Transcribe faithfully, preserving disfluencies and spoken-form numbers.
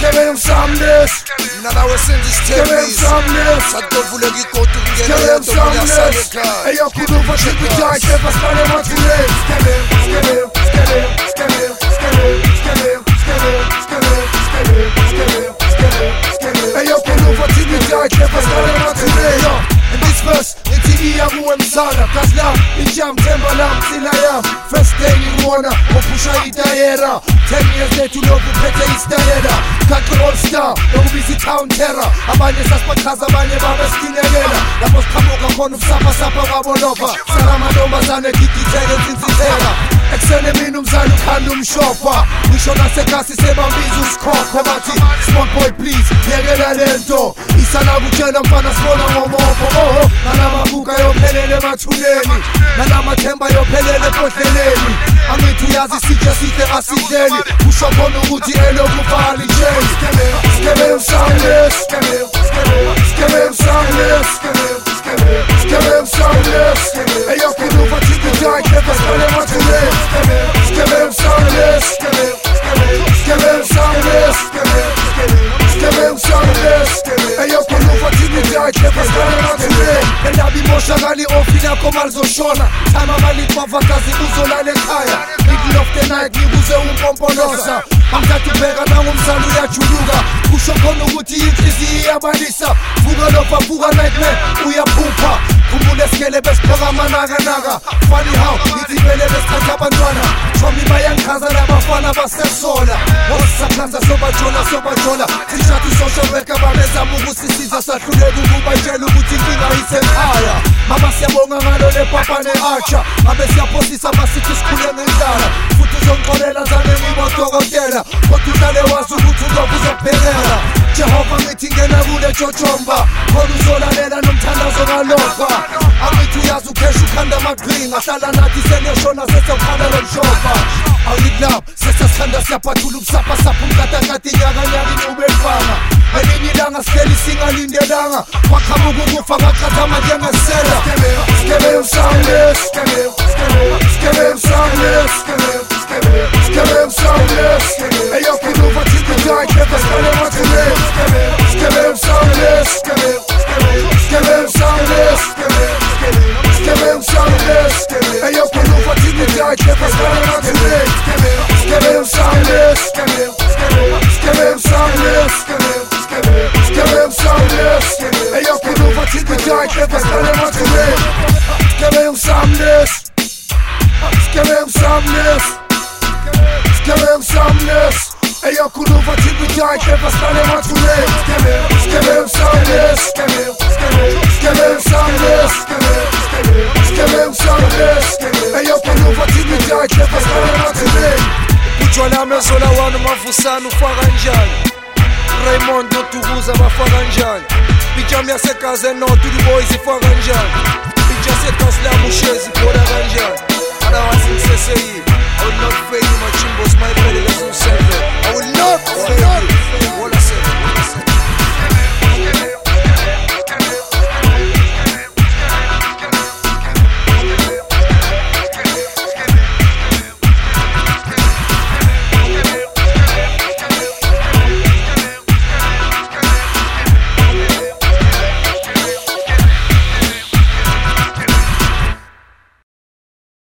Skebe umsamnes Nalawe senza isithembiso umsamnes Satovuleka igodi Skebe ukungena yedwa umsamnes uyasala ekhaya Eyo khuluma shikujai Skebe sale mathuleni Skebe Skebe Skebe Skebe Skebe Skebe Skebe Skebe Skebe Skebe Skebe Skebe Eyo khuluma shikujai Skebe sale mathuleni In this verse, ithi iya kuwe msana Cause now, ijam themba lam sina yam First day ngibona, ngopusha itayera Ten years later ulokhu uphethe istayela Kaqi all star, nokubiza i-town terror Abanye sasibachaza, abanye babesikinekela Lapho siqhamuka khona ubusapha-sapha kwabolopha Sala amantombazane egigitheke nsizitheka Ekusene mina umzali ukhanda umshopha Ngisho nasekhasi sebambiza usikhokho Bathi, small boy please, yekela lento Isala kutshela mfana sibona ngomopho Oh, nalamabuka yophelele emathuleni Nalamathemba yophelele ebhodleleni Angithi uyazi isitshe sihle asidleli Kusho khona ukuthi elokuvali jeli Skebe umsamles Skebe umsamles Skebe umsamles Eyo khuluma tikujai Skebe sale mathuleni Skebe umsamles Skebe umsamles Skebe umsamles Eyo khuluma tikujai Skebe sale mathuleni Endabi moshakali ofina koma lizoshona Time amaliki mavakazi uzolala ekhaya Middle of the night ngibuze umpompoloza Angithatha ubheka nangomsana uyajuluka Kusho khona ukuthi inhliziyo iyabalisa Vuka lofa vuka nightmare uyaphupha Khumbula esikele besiphoka amanaka-naka Funny how ngithi vele besikhatha abantwana Chomi bayangichaza labafana basesola Osisaphanza sobajola sobajola Tishathi social worker babezama ukusisiza Sahluleka ukuba tshela ukuthi inkinga isekhaya Mama siyabonga ngalo lepapa ne-archer Abe siyaphosisa basithi sikhule ngendlala Futhi uzongixolela zane ngibodokotela Kodwa uhlale wazi ukuthi ulokhu uzokuphelela Jehova ngithi ngena kule jojomba Khona uzolalela nomthandazo kalova Angithi uyazi ukhesha ukhanda amaqhinga Hlala nathi seneshona sesiyawukhanda lomshopha Angithi now sesiyasikhanda siyaphathula ubusapha-sapha Umkatankati inyakanyaka inqubo elifana Elinye ilanga sihleli singalindelanga Kwaqhamuka ukufa ngaqhathama njengesela Skebe umsamles Skebe umsamles Skebe umsamles Eyo khuluma tikujai Skebe sale mathuleni Skebe umsamles Skebe umsamles Skebe umsamles Eyo khuluma tikujai Skebe sale mathuleni Skebe umsamles Skebe umsamles Skebe umsamles Eyo khuluma tikujai Skebe sale mathuleni Skebe umsamles Skebe umsamles Skebe umsamles Eyo khuluma tikujai Skebe sale mathuleni Skebe umsamles Skebe umsamles Skebe umsamles Eyo khuluma tikujai Skebe sale mathuleni Ujwala mezola wanu mavusana ufaka njani Raymond noTukuza bafaka njani Ijam yasegaze notu the boys ifaka njani Ija setas la mushezi koda kanjani Adawazi msese hii